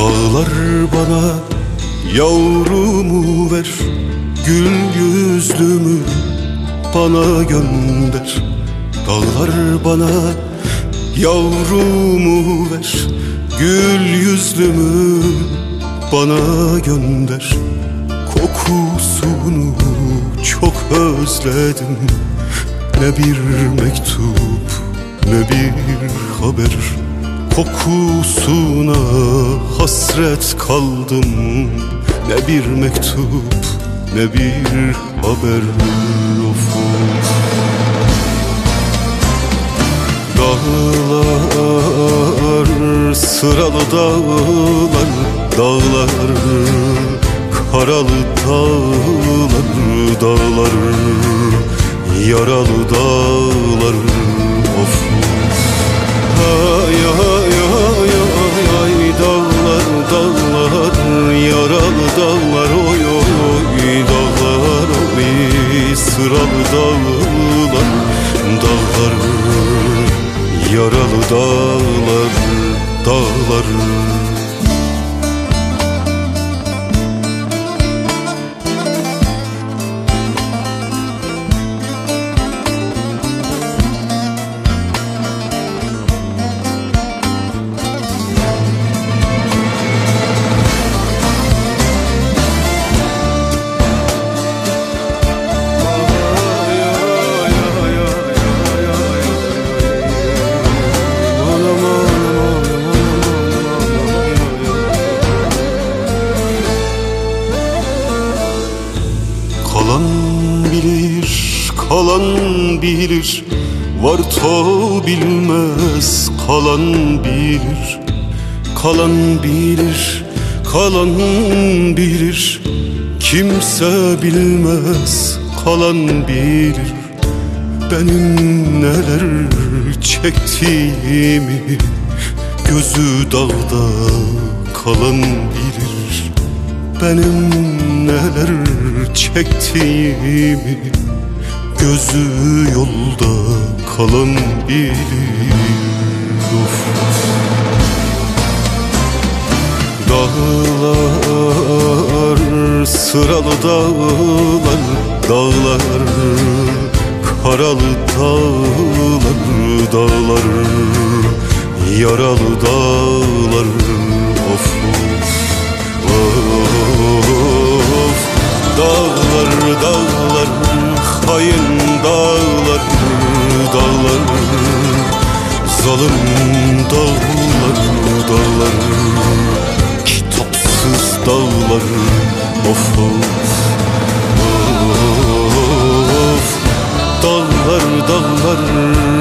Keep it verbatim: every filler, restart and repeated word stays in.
Dağlar bana yavrumu ver, gül yüzlümü bana gönder. Dağlar bana yavrumu ver, gül yüzlümü bana gönder. Kokusunu çok özledim, ne bir mektup ne bir haber. Kokusuna hasret kaldım, ne bir mektup ne bir haber. Of. Dağlar, sıralı dağlar, dağlar, karalı dağlar, dağlar, yaralı dağlar. Of. Ay ay ay ay ay, dağlar dağlar, yaralı dağlar, oy oy oy, dağlar oy, sıralı dağlar, dağlar, yaralı dağlar, dağlar. Kalan bilir, kalan bilir, var to bilmez, kalan bilir. Kalan bilir, kalan bilir, kimse bilmez, kalan bilir. Benim neler çektiğimi gözü dağda kalan bilir. Benim neler çektiğimi gözü yolda kalan bilir. Of. Dağlar, sıralı dağlar, dağlar, karalı dağlar, dağlar, yaralı dağlar. Of. Of. Dağlar dağlar, hain dağlar, dağlar, zalim dağlar, dağlar, kitapsız dağlar. Of of, dağlar dağlar,